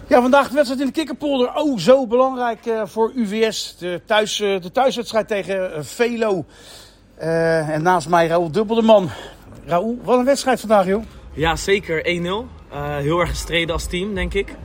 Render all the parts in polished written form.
Ja, vandaag de wedstrijd in de Kikkerpolder. Oh, zo belangrijk voor UVS. De thuiswedstrijd tegen Velo. En naast mij Raoul Dubbeldeman. Raoul, wat een wedstrijd vandaag, joh. Ja, zeker. 1-0. Heel erg gestreden als team, denk ik.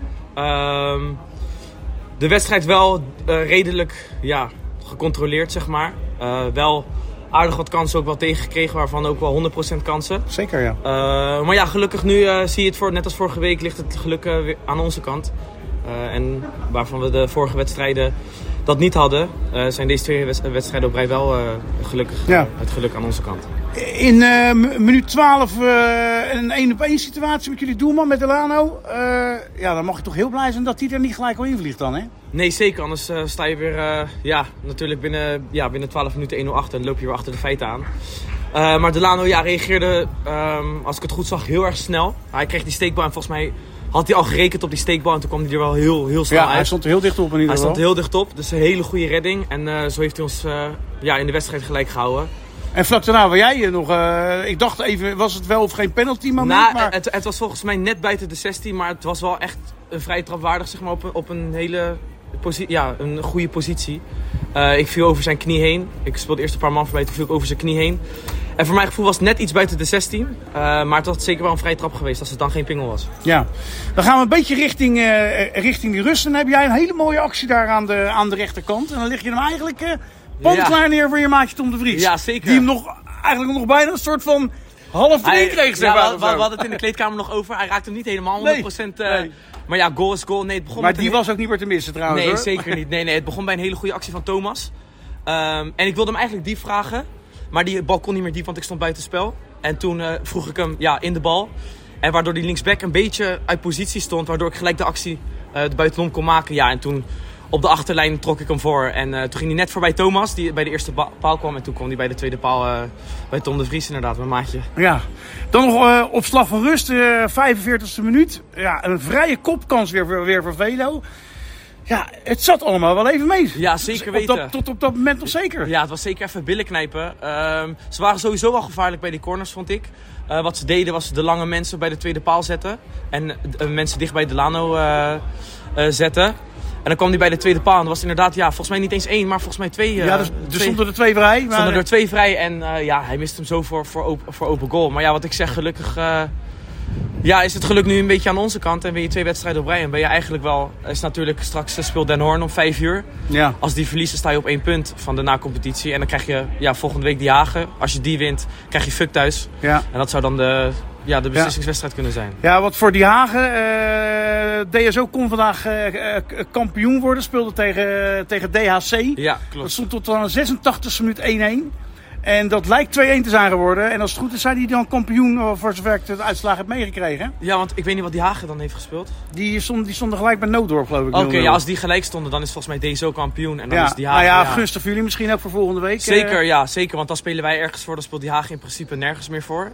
De wedstrijd wel redelijk gecontroleerd, zeg maar. Wel aardig wat kansen ook wel tegengekregen, waarvan ook wel 100% kansen. Zeker, ja. Maar ja, gelukkig nu zie je het net als vorige week ligt het geluk weer aan onze kant. En waarvan we de vorige wedstrijden dat niet hadden, zijn deze twee wedstrijden op rij wel gelukkig het geluk aan onze kant. In minuut 12 een 1-op-1 situatie met jullie doelman, met Delano. Dan mag je toch heel blij zijn dat die er niet gelijk al invliegt dan, hè? Nee, zeker. Anders sta je weer natuurlijk binnen 12 minuten 1-0 achter en loop je weer achter de feiten aan. Maar Delano reageerde, als ik het goed zag, heel erg snel. Hij kreeg die steekbal en volgens mij had hij al gerekend op die steekbal en toen kwam hij er wel heel snel uit. Ja, hij stond er heel dicht op in ieder geval. Hij stond heel dicht op, dus een hele goede redding. En zo heeft hij ons in de wedstrijd gelijk gehouden. En vlak daarna waar jij nog, ik dacht even, was het wel of geen penalty moment? Maar... Het was volgens mij net buiten de 16, maar het was wel echt een vrij trapwaardig, zeg maar, op een hele een goede positie. Ik viel over zijn knie heen. Ik speelde eerst een paar man voorbij, toen viel ik over zijn knie heen. En voor mijn gevoel was het net iets buiten de 16. Maar het was zeker wel een vrije trap geweest als het dan geen pingel was. Ja, dan gaan we een beetje richting die rust. En dan heb jij een hele mooie actie daar aan de rechterkant. En dan lig je hem eigenlijk klaar neer voor je maatje Tom de Vries. Ja, zeker. Die hem eigenlijk nog bijna een soort van half erin kreeg. We hadden het in de kleedkamer nog over. Hij raakte hem niet helemaal 100%. Nee. Maar ja, goal is goal. Nee, het begon was ook niet meer te missen trouwens. Nee, hoor. Zeker niet. Nee, het begon bij een hele goede actie van Thomas. En ik wilde hem eigenlijk diep vragen. Maar die bal kon niet meer diep, want ik stond buiten spel. En toen vroeg ik hem in de bal. En waardoor die linksback een beetje uit positie stond. Waardoor ik gelijk de actie buitenom kon maken. Ja, en toen op de achterlijn trok ik hem voor. En toen ging hij net voorbij Thomas, die bij de eerste paal kwam. En toen kwam hij bij de tweede paal bij Tom de Vries inderdaad, mijn maatje. Ja, dan nog op slag van rust, 45e minuut. Ja, een vrije kopkans weer voor Velo. Ja, het zat allemaal wel even mee. Ja, zeker weten. Tot op dat moment nog zeker. Ja, het was zeker even billen knijpen. Ze waren sowieso al gevaarlijk bij die corners, vond ik. Wat ze deden was de lange mensen bij de tweede paal zetten. En mensen dicht bij Delano zetten. En dan kwam hij bij de tweede paal. En dat was inderdaad, volgens mij niet eens 1, maar volgens mij 2. Ja, er stonden er 2 vrij. Er stonden er 2 vrij. En hij miste hem zo voor open goal. Maar ja, wat ik zeg, gelukkig... is het geluk nu een beetje aan onze kant en ben je 2 wedstrijden op rij. En ben je eigenlijk wel, is natuurlijk straks speelt Den Hoorn om 5 uur. Ja. Als die verliezen sta je op 1 punt van de na-competitie. En dan krijg je volgende week Die Hagen. Als je die wint, krijg je Fuck thuis. Ja. En dat zou dan de beslissingswedstrijd kunnen zijn. Ja, wat voor Die Hagen. DSO kon vandaag kampioen worden. Speelde tegen DHC. Ja, klopt. Dat stond tot aan de 86e minuut 1-1. En dat lijkt 2-1 te zijn geworden. En als het goed is, zijn die dan kampioen voor zover ik de uitslag heb meegekregen. Ja, want ik weet niet wat Die Hagen dan heeft gespeeld. Die stonden gelijk bij Nooddorp, geloof ik. Oké, als die gelijk stonden, dan is volgens mij DSO kampioen. En dan is Die Hagen... Nou ja, gunstig voor jullie misschien ook voor volgende week. Zeker. Want dan spelen wij ergens voor. Dan speelt Die Hagen in principe nergens meer voor.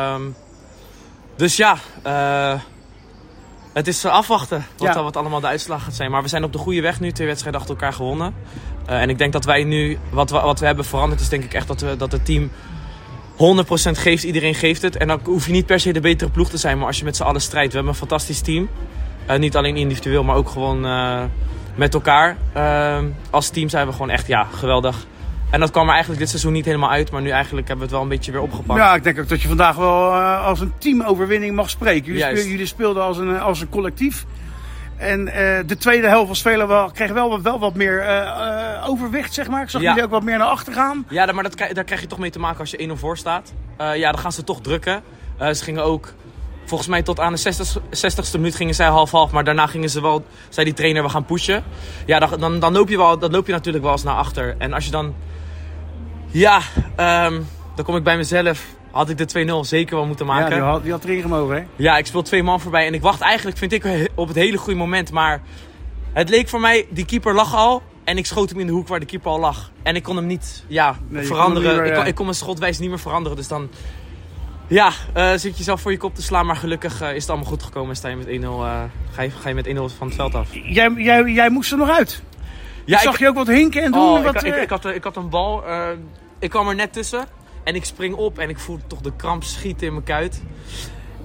Het is afwachten wat allemaal de uitslag gaat zijn. Maar we zijn op de goede weg nu. 2 wedstrijden achter elkaar gewonnen. En ik denk dat wij nu, wat we hebben veranderd, is denk ik echt dat het team 100% geeft. Iedereen geeft het. En dan hoef je niet per se de betere ploeg te zijn. Maar als je met z'n allen strijdt. We hebben een fantastisch team. Niet alleen individueel, maar ook gewoon met elkaar. Als team zijn we gewoon echt geweldig. En dat kwam er eigenlijk dit seizoen niet helemaal uit. Maar nu eigenlijk hebben we het wel een beetje weer opgepakt. Ja, ik denk ook dat je vandaag wel als een teamoverwinning mag spreken. Jullie speelden als een collectief. En de tweede helft was kreeg wel wat meer overwicht, zeg maar. Ik zag jullie ook wat meer naar achter gaan. Ja, maar daar krijg je toch mee te maken als je 1-0 voor staat. Dan gaan ze toch drukken. Ze gingen ook, volgens mij tot aan de 60ste minuut gingen zij half-half. Maar daarna gingen ze wel, zei die trainer, we gaan pushen. Ja, dan loop je natuurlijk wel eens naar achter. En als je dan... dan kom ik bij mezelf. Had ik de 2-0 zeker wel moeten maken. Ja, die had erin gemogen, hè? Ja, ik speel 2 man voorbij. En ik wacht eigenlijk, vind ik, op het hele goede moment. Maar het leek voor mij, die keeper lag al. En ik schoot hem in de hoek waar de keeper al lag. En ik kon hem niet veranderen. Ik kon mijn schotwijze niet meer veranderen. Dus dan zit je zelf voor je kop te slaan. Maar gelukkig is het allemaal goed gekomen. En sta je met 1-0, ga je met 1-0 van het veld af. Jij moest er nog uit. Ja, zag je ook wat hinken en doen? Ik had een bal. Ik kwam er net tussen. En ik spring op en ik voel toch de kramp schieten in mijn kuit.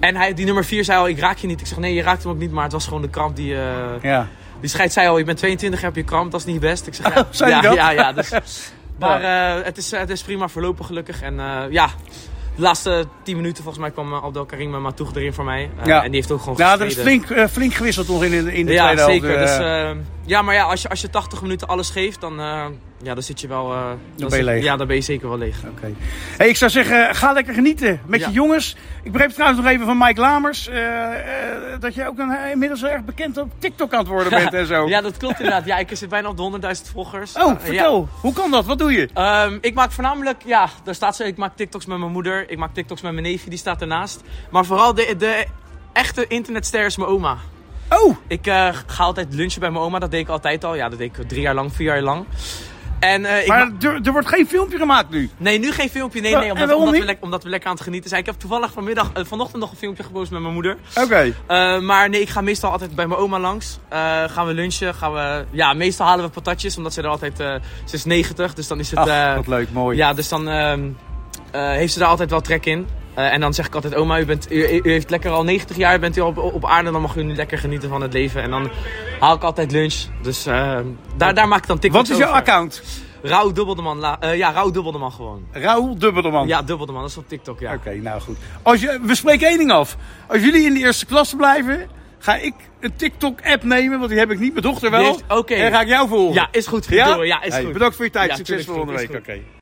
En die nummer 4 zei al, ik raak je niet. Ik zeg, nee, je raakt hem ook niet, maar het was gewoon de kramp die... Die scheids zei al, je bent 22, heb je kramp, dat is niet best. Ik zeg, ja. Dus, maar het is prima verlopen gelukkig. En de laatste 10 minuten volgens mij kwam Abdelkarim Matoug erin voor mij. En die heeft ook gewoon gestreden. Er is flink gewisseld nog in de tweede helft. Zeker. Dus, maar ja, als je 80 minuten alles geeft, dan zit je wel... dan ben je leeg. Ja, dan ben je zeker wel leeg. Okay. Hey, ik zou zeggen, ga lekker genieten met je jongens. Ik begreep trouwens nog even van Mike Lamers dat je ook inmiddels erg bekend op TikTok aan het worden bent en zo. Ja, dat klopt inderdaad. Ja, ik zit bijna op de 100.000 volgers. Oh, vertel. Hoe kan dat? Wat doe je? Ik maak voornamelijk, daar staat ze, ik maak TikToks met mijn moeder. Ik maak TikToks met mijn neefje, die staat ernaast. Maar vooral de echte internetster is mijn oma. Oh! Ik ga altijd lunchen bij mijn oma, dat deed ik altijd al. Ja, dat deed ik 3 jaar lang, 4 jaar lang. En, maar er wordt geen filmpje gemaakt nu? Nee, nu geen filmpje. Nee, omdat we lekker aan het genieten zijn. Ik heb toevallig vanochtend nog een filmpje gepost met mijn moeder. Oké. Maar nee, ik ga meestal altijd bij mijn oma langs. Gaan we lunchen. Meestal halen we patatjes, omdat ze er altijd... ze is 90, dus dan is het... wat leuk, mooi. Ja, dus dan heeft ze daar altijd wel trek in. En dan zeg ik altijd, oma, u heeft lekker al 90 jaar, bent u op aarde, dan mag u nu lekker genieten van het leven. En dan haal ik altijd lunch. Dus daar maak ik dan TikToks. Wat is jouw account? Raoul Dubbeldeman. Raoul Dubbeldeman gewoon. Raoul Dubbeldeman? Ja, Dubbeldeman, dat is op TikTok, ja. Oké, nou goed. We spreken één ding af. Als jullie in de eerste klasse blijven, ga ik een TikTok-app nemen, want die heb ik niet, mijn dochter wel. Oké. En ga ik jou volgen. Ja, is goed. Ja? Ja, is goed. Bedankt voor je tijd. Ja, succes volgende week. Oké.